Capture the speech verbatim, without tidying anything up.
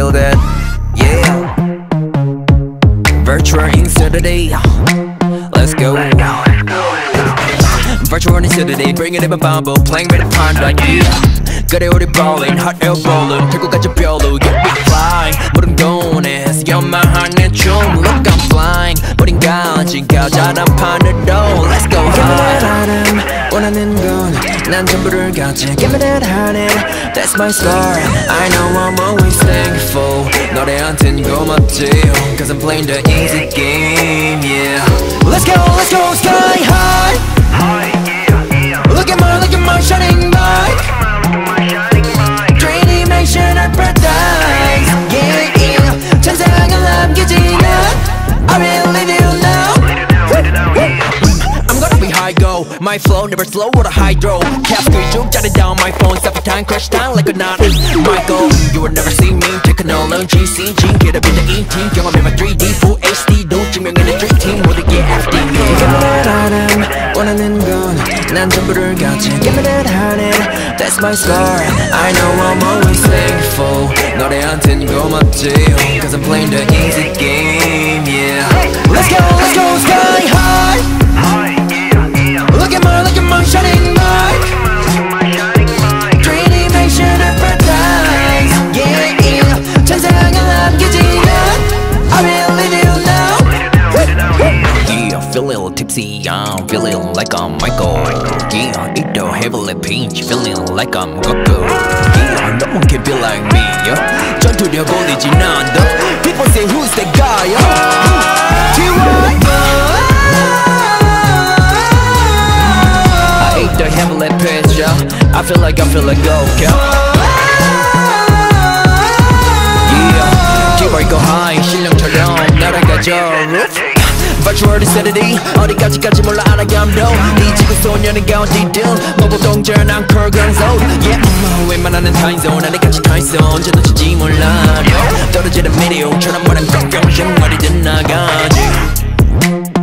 feel that? Yeah. Virtual insanity. Let's go. Virtual insanity. Bring it in my bumble. Playing with a panda. Yeah. 그래 우리 ballin'. Hot air balloon. 태국까지 별로. Yeah, we flying. 모든 돈에 연마한 내 춤. Look, I'm flying. 우린 가진 가자란 판으로. Let's go high. Give me that item. 원하는 건 난 전부를 가지. Give me that honey. That's my scar. I know I'm always thankful. 너네한텐 고맙지. Cause I'm playing the easy game. Yeah. Let's go, let's go, sky high. Look at my, look at my shining light. Dreamy mansion of paradise. Yeah, yeah. 천상을 남기지 나. I will leave you now. I'm gonna be high go. My flow never slow with a hydro. Cap squeeze 쭉 jotted down my phone. Stop time crash down like a knot. My goal, you will never see me. technology G C G. Get up in the E T. 경험해 my three D full H D. 도 증명해 dream team 모두게 F D. Give me that item. 원하는 건 난 전부를 가지. Give me that honey. That's my scar. I know I'm always thankful. 너네한텐 고맙지. Cause I'm playing the easy game. Yeah. Let's go, let's go sky high. Look at my, look at my shining light. Dreamy mansion of paradise. Yeah, yeah. 천상을 남기지 나. I will leave you now. Yeah, feel a little tipsy. I'm feeling like I'm Michael. Yeah, eat the heavily pinch. Feeling like I'm Goku. Yeah, no one can be like me. Yeah, 전투력 올리진 않아. People say who's that guy? Yeah, T Y. The heavenly pitch, yeah. I feel like I feel like go, yeah. Yeah, keep right go high. 실력처럼 날아가죠. Virtual insanity. 어디까지 갈지 몰라 알아 감동. 이 지구 소녀는 가운데든 모범 동전 앙커 강소. Yeah, 음, 웬만하는 타임존 아니까지 타임존 언제 놓칠지 몰라. 떨어지는 미디어처럼 뭐랑 꽁꽁 어디든 나가지.